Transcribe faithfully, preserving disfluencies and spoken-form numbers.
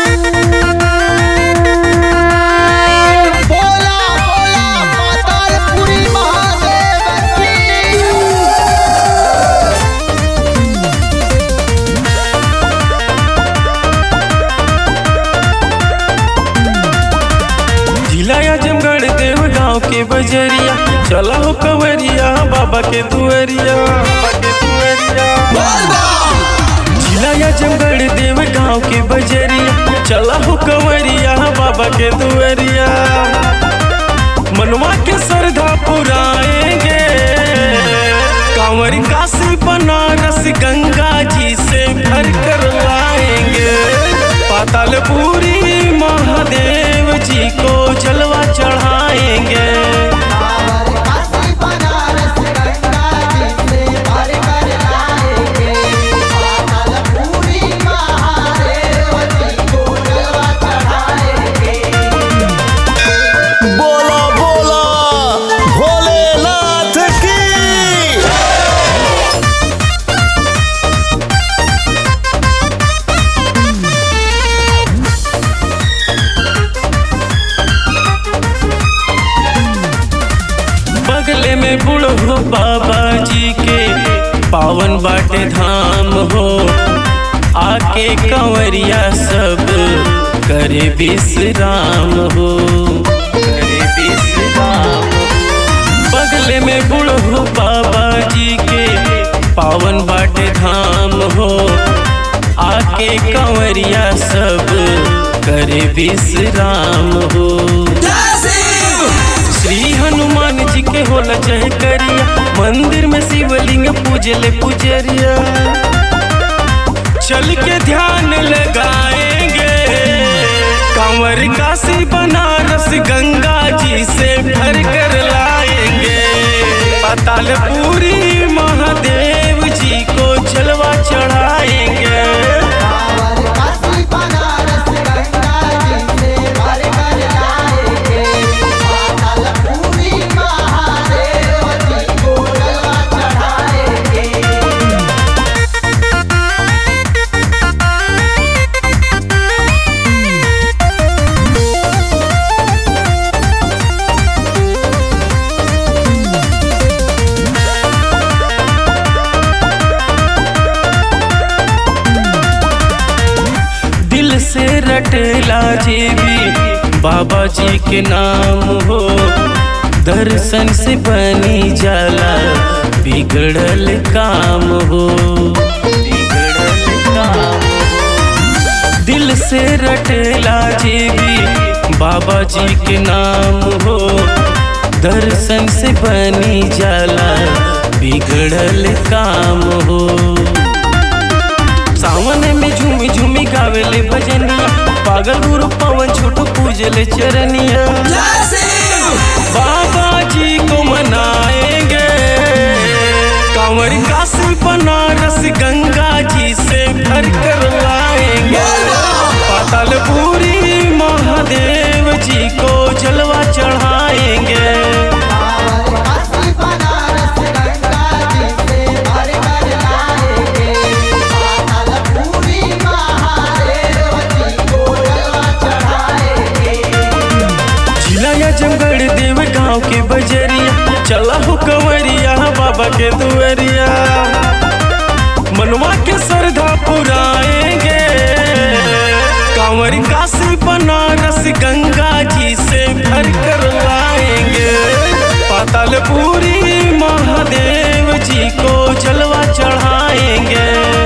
के बजरिया चला हो कंवरिया बाबा के दुआरिया बाबा के दुआरिया जिला आजमगढ़ देव गाँव के बजरिया चला हो कंवरिया बाबा के दुआरिया मनवा के श्रद्धा पुराएंगे कांवर काशी बनारस गंगा जी से भर कर लाएंगे पातालपुरी महादेव जी को जलवा चढ़ाएंगे बगले में बुढ़ो बाबा जी के पावन बाटे धाम हो आके कंवरिया सब करे विश्राम हो करे विश्राम बगले में बुढ़ो बाबा जी के पावन बाटे धाम हो आके कंवरिया सब करे विश्राम हो श्री हनुमान जी के होला जय करिया मंदिर में शिवलिंग पूजले पुजरिया चल के ध्यान लगाएंगे कांवर काशी बनारस गंगा जी से भर कर लाएंगे पातालपुरी महादेव जी को जलवा चढ़ाएंगे से रटेला जी भी बाबा जी के नाम हो दर्शन से बनी जाला बिगड़ल काम हो बिगड़ल काम हो दिल से रटेला जी भी बाबा जी के नाम हो दर्शन से बनी जाला बिगड़ल काम हो सावन में झूमी झूमी गावेले भजनिया पागल गुरु पवन छोटू पूजले चरनिया बाबा जी को मनाएंगे कांवर काशी बनारस गंगा जी से भर कर लाएंगे पातालपुरी महादेव जी को जलवा चढ़ाएंगे आजमगढ़ देव गाँव के बजरिया चला हो कंवरिया बाबा के दुआरिया मनवा के श्रद्धा पुराएंगे कांवर काशी बनारस गंगा जी से भर कर लाएंगे पातालपुरी महादेव जी को जलवा चढ़ाएंगे।